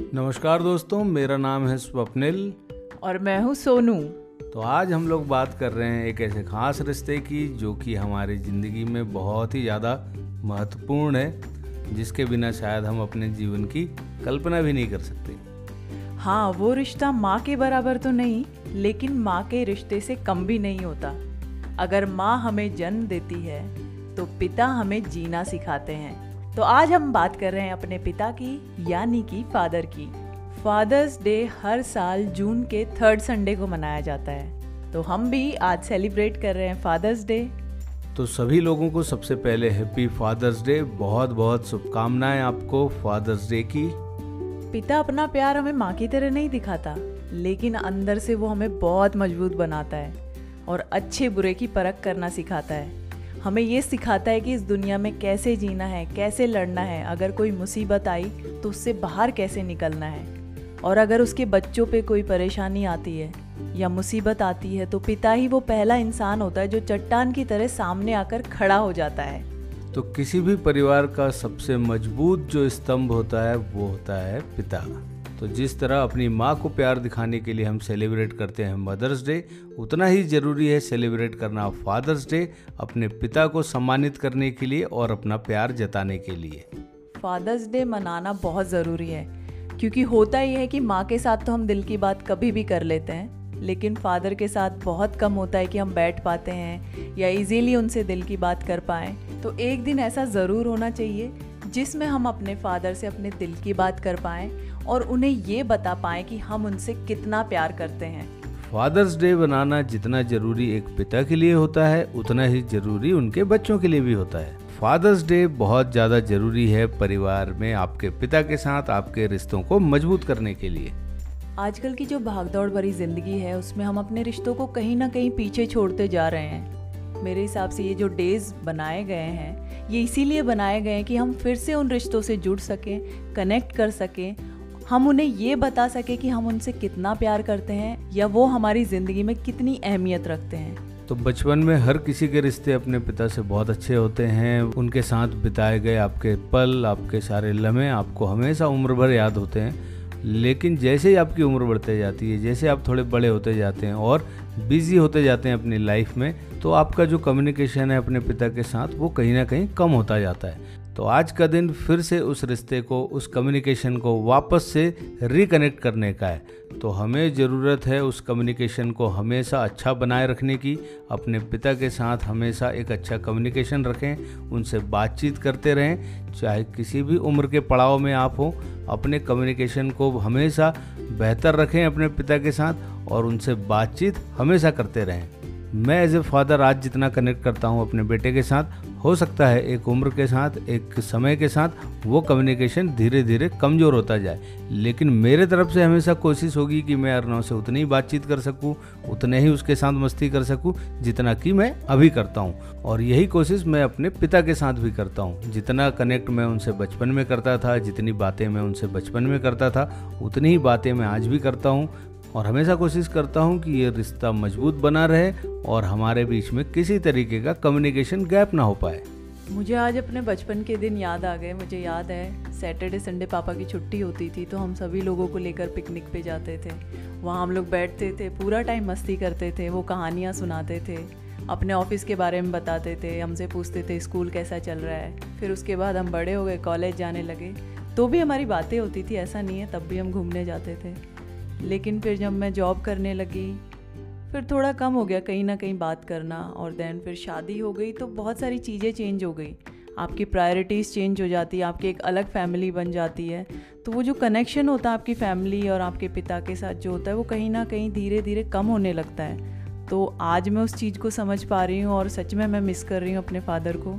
नमस्कार दोस्तों, मेरा नाम है स्वप्निल और मैं हूँ सोनू। तो आज हम लोग बात कर रहे हैं एक ऐसे खास रिश्ते की जो कि हमारी ज़िंदगी में बहुत ही ज़्यादा महत्वपूर्ण है, जिसके बिना शायद हम अपने जीवन की कल्पना भी नहीं कर सकते। हाँ, वो रिश्ता माँ के बराबर तो नहीं, लेकिन माँ के रिश्ते से कम भी नहीं होता। अगर माँ हमें जन्म देती है तो पिता हमें जीना सिखाते हैं। तो आज हम बात कर रहे हैं अपने पिता की, यानी कि फादर की। फादर्स डे हर साल जून के 3rd संडे को मनाया जाता है, तो हम भी आज सेलिब्रेट कर रहे हैं फादर्स डे। तो सभी लोगों को सबसे पहले हैप्पी फादर्स डे, बहुत बहुत शुभकामनाएं आपको फादर्स डे की। पिता अपना प्यार हमें माँ की तरह नहीं दिखाता, लेकिन अंदर से वो हमें बहुत मजबूत बनाता है और अच्छे बुरे की परख करना सिखाता है। हमें ये सिखाता है कि इस दुनिया में कैसे जीना है, कैसे लड़ना है, अगर कोई मुसीबत आई तो उससे बाहर कैसे निकलना है। और अगर उसके बच्चों पे कोई परेशानी आती है या मुसीबत आती है तो पिता ही वो पहला इंसान होता है जो चट्टान की तरह सामने आकर खड़ा हो जाता है। तो किसी भी परिवार का सबसे मजबूत जो स्तंभ होता है वो होता है पिता। तो जिस तरह अपनी माँ को प्यार दिखाने के लिए हम सेलिब्रेट करते हैं मदर्स डे, उतना ही ज़रूरी है सेलिब्रेट करना फादर्स डे, अपने पिता को सम्मानित करने के लिए और अपना प्यार जताने के लिए। फादर्स डे मनाना बहुत ज़रूरी है, क्योंकि होता ही है कि माँ के साथ तो हम दिल की बात कभी भी कर लेते हैं, लेकिन फादर के साथ बहुत कम होता है कि हम बैठ पाते हैं या इजीली उनसे दिल की बात कर पाएँ। तो एक दिन ऐसा ज़रूर होना चाहिए जिसमें हम अपने फादर से अपने दिल की बात कर पाएँ और उन्हें ये बता पाएँ कि हम उनसे कितना प्यार करते हैं। फादर्स डे बनाना जितना जरूरी एक पिता के लिए होता है, उतना ही जरूरी उनके बच्चों के लिए भी होता है। फादर्स डे बहुत ज़्यादा जरूरी है परिवार में आपके पिता के साथ आपके रिश्तों को मजबूत करने के लिए। आजकल की जो भागदौड़ भरी जिंदगी है, उसमें हम अपने रिश्तों को कहीं ना कहीं पीछे छोड़ते जा रहे हैं। मेरे हिसाब से ये जो डेज बनाए गए हैं, ये इसीलिए बनाए गए हैं कि हम फिर से उन रिश्तों से जुड़ सकें, कनेक्ट कर सकें, हम उन्हें ये बता सकें कि हम उनसे कितना प्यार करते हैं या वो हमारी ज़िंदगी में कितनी अहमियत रखते हैं। तो बचपन में हर किसी के रिश्ते अपने पिता से बहुत अच्छे होते हैं। उनके साथ बिताए गए आपके पल, आपके सारे लम्हे आपको हमेशा उम्र भर याद होते हैं। लेकिन जैसे ही आपकी उम्र बढ़ते जाती है, जैसे आप थोड़े बड़े होते जाते हैं और बिजी होते जाते हैं अपनी लाइफ में, तो आपका जो कम्युनिकेशन है अपने पिता के साथ वो कहीं ना कहीं कम होता जाता है। तो आज का दिन फिर से उस रिश्ते को, उस कम्युनिकेशन को वापस से रिकनेक्ट करने का है। तो हमें ज़रूरत है उस कम्युनिकेशन को हमेशा अच्छा बनाए रखने की। अपने पिता के साथ हमेशा एक अच्छा कम्युनिकेशन रखें, उनसे बातचीत करते रहें, चाहे किसी भी उम्र के पड़ाव में आप हो। अपने कम्युनिकेशन को हमेशा बेहतर रखें अपने पिता के साथ और उनसे बातचीत हमेशा करते रहें। मैं एज ए फादर आज जितना कनेक्ट करता हूँ अपने बेटे के साथ, हो सकता है एक उम्र के साथ, एक समय के साथ वो कम्युनिकेशन धीरे धीरे कमज़ोर होता जाए, लेकिन मेरे तरफ से हमेशा कोशिश होगी कि मैं अर्नव से उतनी ही बातचीत कर सकूँ, उतने ही उसके साथ मस्ती कर सकूँ जितना कि मैं अभी करता हूँ। और यही कोशिश मैं अपने पिता के साथ भी करता हूँ। जितना कनेक्ट मैं उनसे बचपन में करता था, जितनी बातें मैं उनसे बचपन में करता था, उतनी ही बातें मैं आज भी करता हूँ और हमेशा कोशिश करता हूँ कि ये रिश्ता मजबूत बना रहे और हमारे बीच में किसी तरीके का कम्युनिकेशन गैप ना हो पाए। मुझे आज अपने बचपन के दिन याद आ गए। मुझे याद है सैटरडे संडे पापा की छुट्टी होती थी तो हम सभी लोगों को लेकर पिकनिक पे जाते थे। वहाँ हम लोग बैठते थे, पूरा टाइम मस्ती करते थे, वो कहानियाँ सुनाते थे, अपने ऑफिस के बारे में बताते थे, हमसे पूछते थे स्कूल कैसा चल रहा है। फिर उसके बाद हम बड़े हो गए, कॉलेज जाने लगे, तो भी हमारी बातें होती थी, ऐसा नहीं है, तब भी हम घूमने जाते थे। लेकिन फिर जब मैं जॉब करने लगी, फिर थोड़ा कम हो गया कहीं ना कहीं बात करना, और देन फिर शादी हो गई तो बहुत सारी चीज़ें चेंज हो गई। आपकी प्रायोरिटीज़ चेंज हो जाती है, आपकी एक अलग फैमिली बन जाती है, तो वो जो कनेक्शन होता है आपकी फैमिली और आपके पिता के साथ जो होता है वो कहीं ना कहीं धीरे धीरे कम होने लगता है। तो आज मैं उस चीज़ को समझ पा रही हूँ और सच में मैं मिस कर रही हूँ अपने फादर को।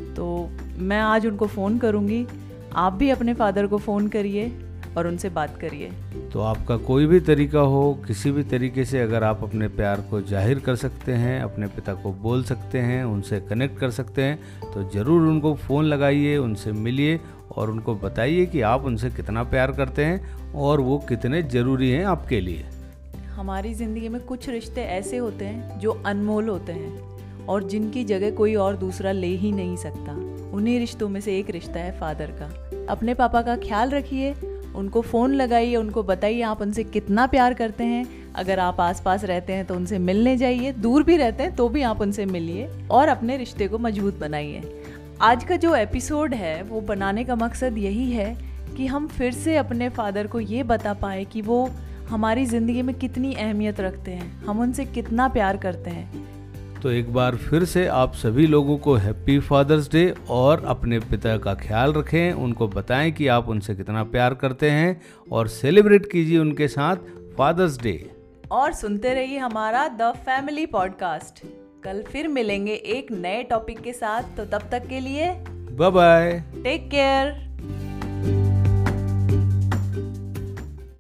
तो मैं आज उनको फ़ोन करूँगी, आप भी अपने फादर को फ़ोन करिए और उनसे बात करिए। तो आपका कोई भी तरीका हो, किसी भी तरीके से अगर आप अपने प्यार को जाहिर कर सकते हैं, अपने पिता को बोल सकते हैं, उनसे कनेक्ट कर सकते हैं, तो ज़रूर उनको फ़ोन लगाइए, उनसे मिलिए और उनको बताइए कि आप उनसे कितना प्यार करते हैं और वो कितने ज़रूरी हैं आपके लिए। हमारी ज़िंदगी में कुछ रिश्ते ऐसे होते हैं जो अनमोल होते हैं और जिनकी जगह कोई और दूसरा ले ही नहीं सकता। उन्हीं रिश्तों में से एक रिश्ता है फादर का। अपने पापा का ख्याल रखिए, उनको फ़ोन लगाइए, उनको बताइए आप उनसे कितना प्यार करते हैं। अगर आप आसपास रहते हैं तो उनसे मिलने जाइए, दूर भी रहते हैं तो भी आप उनसे मिलिए और अपने रिश्ते को मजबूत बनाइए। आज का जो एपिसोड है वो बनाने का मकसद यही है कि हम फिर से अपने फादर को ये बता पाए कि वो हमारी ज़िंदगी में कितनी अहमियत रखते हैं, हम उनसे कितना प्यार करते हैं। तो एक बार फिर से आप सभी लोगों को हैप्पी फादर्स डे, और अपने पिता का ख्याल रखें, उनको बताएं कि आप उनसे कितना प्यार करते हैं और सेलिब्रेट कीजिए उनके साथ फादर्स डे। और सुनते रहिए हमारा द फैमिली पॉडकास्ट। कल फिर मिलेंगे एक नए टॉपिक के साथ, तो तब तक के लिए बाय बाय, टेक केयर।